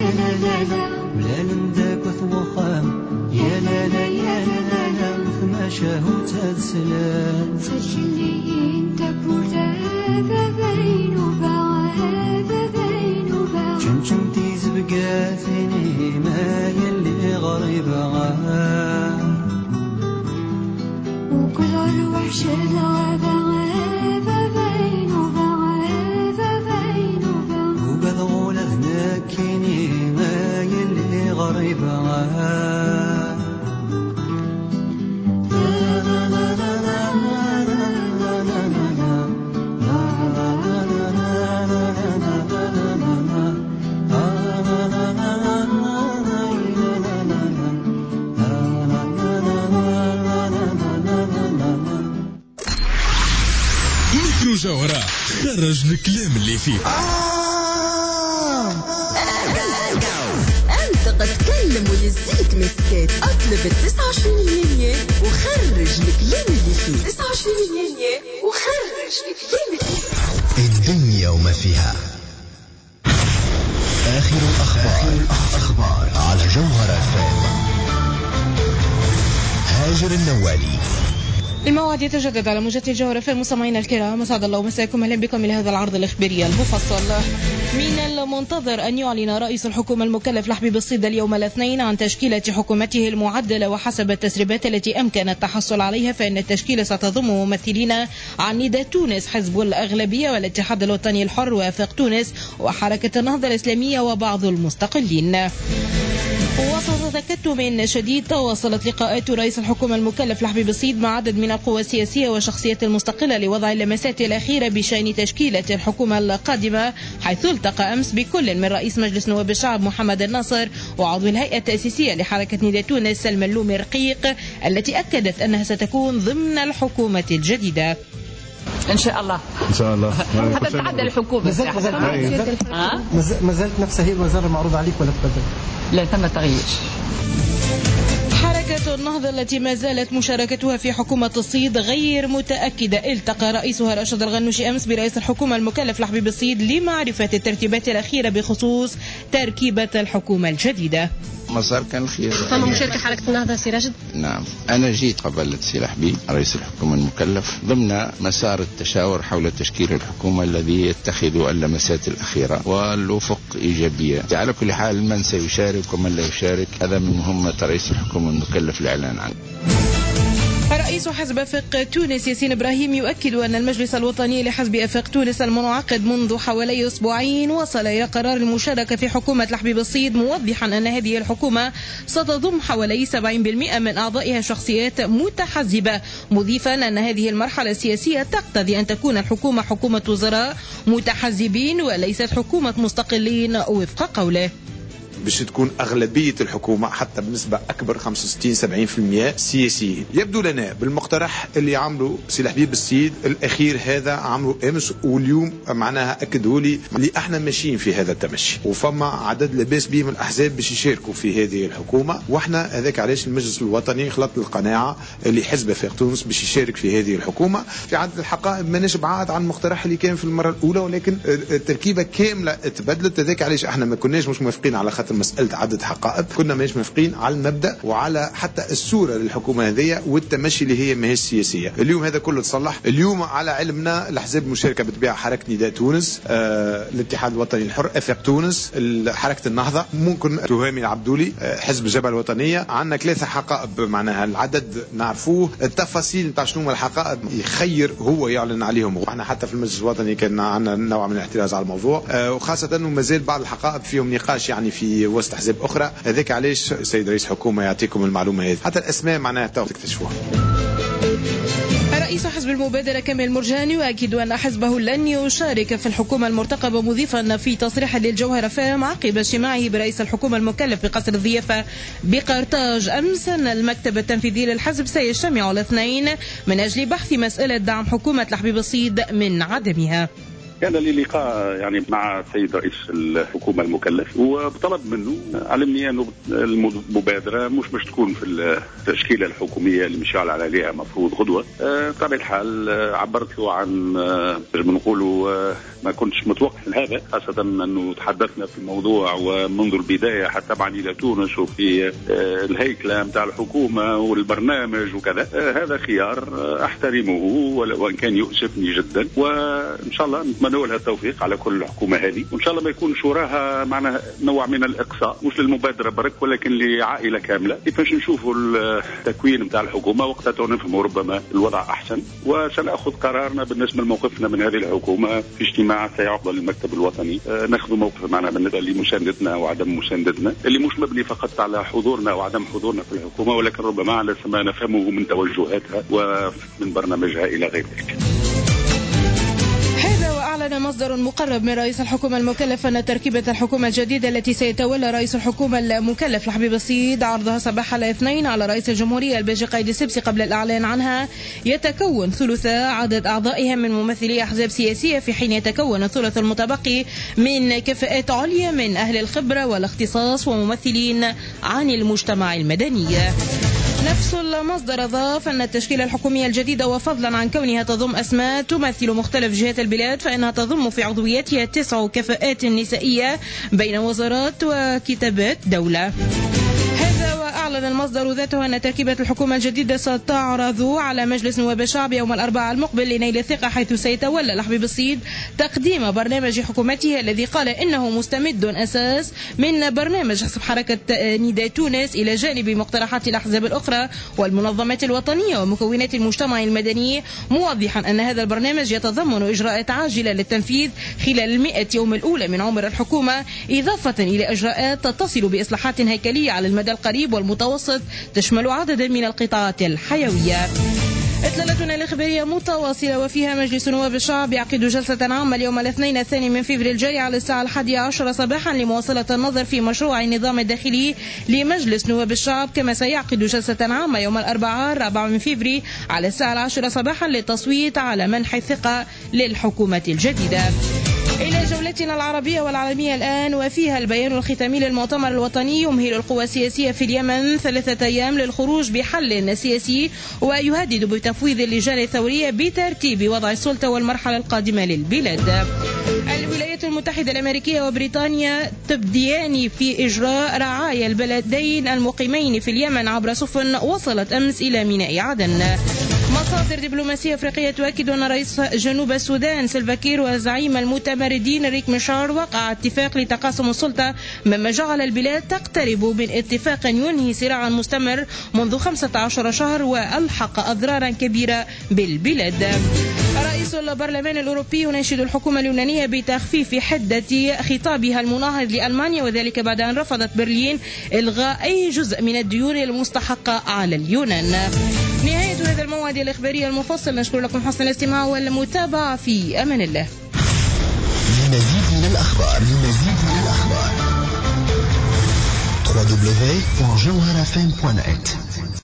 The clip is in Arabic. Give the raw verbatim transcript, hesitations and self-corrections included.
لا لا لا ولا لمداك وثوخام يا لا لا يا لا لا وثما شاهو تسلام سجلي انت بوتا بين وبعاد بين وبعاد شمشم تيز بقاثني ما يلي غريبة وكل الوحش الغابة غابة بين وبعاد بين وبعاد وبذغول أذناكيني ما يلي غريبة جوهرة خرج الكلام اللي فيه. آه. أنت قد تكلم ويزيك مسكات. أطلب التسعة وعشرين يناير وخرج الكلام اللي فيه. تسعة وعشرين يناير وخرج الكلام اللي فيه. الدنيا وما فيها. آخر الأخبار, الأخبار على جوهرة فام. هاجر النوالي. الموعد يتجدد على موجة الجوهرة في المستمعين الكرام. أسعد الله مساكم، أهلا بكم إلى هذا العرض الإخباري المفصل. من المنتظر أن يعلن رئيس الحكومة المكلف لحبيب الصيد اليوم الاثنين عن تشكيلة حكومته المعدلة، وحسب التسريبات التي أمكن التحصل عليها فإن التشكيلة ستضم ممثلين عن نداء تونس، حزب الأغلبية والاتحاد الوطني الحر وافق تونس وحركة النهضة الإسلامية وبعض المستقلين. وسط تكتم شديد تواصلت لقاءات رئيس الحكومة المكلف لحبيب الصيد مع عدد من القوى السياسية والشخصيات المستقلة لوضع اللمسات الأخيرة بشأن تشكيلة الحكومة القادمة، حيث التقى أمس بكل من رئيس مجلس نواب الشعب محمد الناصر وعضو الهيئة التأسيسية لحركة نداء تونس سلمى اللومي رقيق، التي أكدت أنها ستكون ضمن الحكومة الجديدة إن شاء الله. إن شاء الله. حتى تتعدى الحكومة. ما زالت نفسها هي الوزارة المعروضة عليك ولا تبدل؟ لا ثم تغيير. حركة النهضة التي ما زالت مشاركتها في حكومة الصيد غير متأكدة، التقى رئيسها راشد الغنوشي أمس برئيس الحكومة المكلف لحبيب الصيد لمعرفة الترتيبات الأخيرة بخصوص تركيبة الحكومة الجديدة. مسار كان الخير. فما مشاركة حركة النهضة سي راشد؟ نعم، أنا جيت قبل سي حبيب رئيس الحكومة المكلف ضمن مسار التشاور حول تشكيل الحكومة الذي يتخذ اللمسات الأخيرة والأفق إيجابية. على كل حال من سيشارك ومن لا يشارك هذا من مهمة رئيس الحكومة المكلف الإعلان عنه. رئيس حزب أفق تونس ياسين إبراهيم يؤكد أن المجلس الوطني لحزب أفق تونس المنعقد منذ حوالي أسبوعين وصل إلى قرار المشاركة في حكومة لحبيب الصيد، موضحا أن هذه الحكومة ستضم حوالي سبعين بالمئة من أعضائها شخصيات متحزبة، مضيفا أن هذه المرحلة السياسية تقتضي أن تكون الحكومة حكومة وزراء متحزبين وليست حكومة مستقلين وفق قوله. باش تكون أغلبية الحكومة حتى بنسبة أكبر خمسة وستين سبعين بالمئة سياسيين. يبدو لنا بالمقترح اللي عملوا سي حبيب الصيد الأخير هذا عملوا أمس واليوم معناها أكدوا لي اللي احنا ماشيين في هذا التمشي، وفما عدد لباس بهم الأحزاب باش يشاركوا في هذه الحكومة، واحنا هذاك علاش المجلس الوطني خلط القناعة اللي حزب أفق تونس باش يشارك في هذه الحكومة. في عدد الحقائب ماناش بعاد عن المقترح اللي كان في المرة الأولى، ولكن التركيبة كاملة تبدلت. هذاك علاش احنا ما كناش مش موافقين على خاطر مسألة عدد حقائب، كنا مش موافقين على المبدأ وعلى حتى الصورة للحكومة هذه والتمشي اللي هي ماهيش سياسية. اليوم هذا كله تصلح. اليوم على علمنا الأحزاب المشاركة بتبيع حركة نداء تونس، آه، الاتحاد الوطني الحر، أفق تونس، حركة النهضة، ممكن تهامي العبدولي، آه، حزب الجبهة الوطنية. عندنا ثلاثة حقائب معناها العدد نعرفوه، التفاصيل نتاع شنو الحقائب يخير هو يعلن عليهم. واحنا حتى في المجلس الوطني كان عندنا نوع من الاعتراض على الموضوع، آه، وخاصة انه مازال بعض الحقائب فيهم نقاش يعني في وسط أحزاب أخرى. هذاك علاش السيد رئيس حكومة يعطيكم المعلومة هذه، حتى الأسماء معناها تكتشفوها. رئيس حزب المبادرة كامل مرجان يؤكد أن حزبه لن يشارك في الحكومة المرتقبة، مضيفا في تصريح للجوهرة فام عقب اجتماعه برئيس الحكومة المكلف بقصر الضيافة بقرطاج أمس أن المكتب التنفيذي للحزب سيجتمع الاثنين من أجل بحث مسألة دعم حكومة لحبيب الصيد من عدمها. كان لي لقاء يعني مع السيد رئيس الحكومة المكلف، وطلب منه علمني أنه المبادرة مش باش تكون في التشكيلة الحكومية اللي مشعل عليها مفروض غدوة. بطبيعة الحال عبرت له عن نقولوا ما كنتش متوقع هذا، خاصة أنه تحدثنا في الموضوع ومنذ البداية حتى بعد إلى تونس وفي الهيكلة متاع الحكومة والبرنامج وكذا. هذا خيار أحترمه وإن كان يؤسفني جدا، وإن شاء الله نتمنى لها التوفيق على كل الحكومة هذه، وإن شاء الله ما يكون وراها معنا نوع من الإقصاء مش للمبادرة برك ولكن لعائلة كاملة. كيفاش نشوفوا التكوين متاع الحكومة وقتها نفهموا ربما الوضع أحسن، وسنأخذ قرارنا بالنسبة لموقفنا من هذه الحكومة في اجتماع سيعقد للمكتب الوطني. ناخذ موقف معنا بالنسبة لمساندتنا وعدم مساندتنا اللي مش مبني فقط على حضورنا وعدم حضورنا في الحكومة، ولكن ربما على ما نفهمه من توجهاتها ومن برنامجها إلى غير ذلك. أعلن مصدر مقرب من رئيس الحكومة المكلف أن تركيبة الحكومة الجديدة التي سيتولى رئيس الحكومة المكلف لحبيب السيد عرضها صباح الاثنين على رئيس الجمهورية الباجي قايد السبسي قبل الإعلان عنها يتكون ثلثا عدد أعضائها من ممثلي أحزاب سياسية، في حين يتكون الثلث المتبقي من كفاءات عليا من أهل الخبرة والاختصاص وممثلين عن المجتمع المدني. نفس المصدر أضاف أن التشكيلة الحكومية الجديدة وفضلا عن كونها تضم أسماء تمثل مختلف جهات البلاد فإنها تضم في عضويتها تسع كفاءات نسائية بين وزارات وكتابات دولة. هذا وأعلن المصدر ذاته أن تركيبة الحكومة الجديدة ستعرض على مجلس نواب الشعب يوم الأربعاء المقبل لنيل الثقة، حيث سيتولى لحبيب السيد تقديم برنامج حكومته الذي قال إنه مستمد أساس من برنامج حسب حركة نداء تونس إلى جانب مقترحات الأحزاب الأخرى والمنظمات الوطنية ومكونات المجتمع المدني، موضحا أن هذا البرنامج يتضمن إجراءات عاجلة للتنفيذ خلال المئة يوم الأولى من عمر الحكومة، إضافة إلى إجراءات تتصل بإصلاحات هيكلية على المدى القريب والمتوسط تشمل عددا من القطاعات الحيوية. إطلالتنا الإخبارية متواصلة وفيها مجلس نواب الشعب يعقد جلسة عامة اليوم الاثنين الثاني من فبراير الجاري على الساعة الحادية عشر صباحا لمواصلة النظر في مشروع النظام الداخلي لمجلس نواب الشعب، كما سيعقد جلسة عامة يوم الأربعاء الرابع من فبراير على الساعة العاشرة صباحا للتصويت على منح الثقة للحكومة الجديدة. إلى جولتنا العربية والعالمية الآن، وفيها البيان الختامي للمؤتمر الوطني يمهل القوى السياسية في اليمن ثلاثة أيام للخروج بحل سياسي، ويهدد بتفويض اللجان الثورية بترتيب وضع السلطة والمرحلة القادمة للبلاد. الولايات المتحدة الأمريكية وبريطانيا تبديان في إجراء رعايا البلدين المقيمين في اليمن عبر سفن وصلت أمس إلى ميناء عدن. مصادر دبلوماسية أفريقية تؤكد أن رئيس جنوب السودان سيلفا كير وزعيم المتمردين ريك مشار وقع اتفاق لتقاسم السلطة، مما جعل البلاد تقترب من اتفاق ينهي صراعا مستمر منذ خمسة عشر شهر وألحق أضرارا كبيرة بالبلاد. رئيس البرلمان الأوروبي يناشد الحكومة اليونانية بتخفيف حدة خطابها المناهض لألمانيا، وذلك بعد أن رفضت برلين إلغاء أي جزء من الديون المستحقة على اليونان. نهاية هذا الموعد الإخباري المفصل، نشكر لكم حسن الاستماع والمتابعة، في أمان الله. لمزيد من الأخبار لمزيد من الأخبار دبليو دبليو دبليو دوت جوهرة إف إم دوت نت.